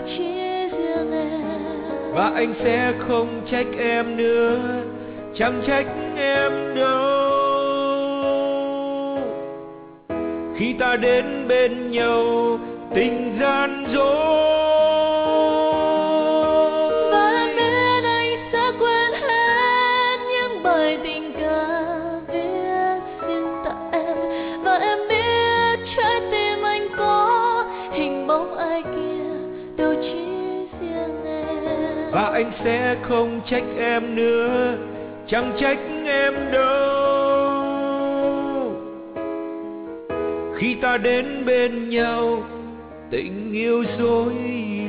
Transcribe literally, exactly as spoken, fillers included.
chỉ riêng em. Và anh sẽ không trách em nữa, chẳng trách em đâu. Khi ta đến bên nhau tình gian dối, và em biết anh sẽ quên hết những bài tình ca viết riêng tặng em. Và em biết trái tim anh có hình bóng ai kia, đâu chỉ riêng em. và anh sẽ không trách em nữa, chẳng trách em đâu. Khi ta đến bên nhau tình yêu dối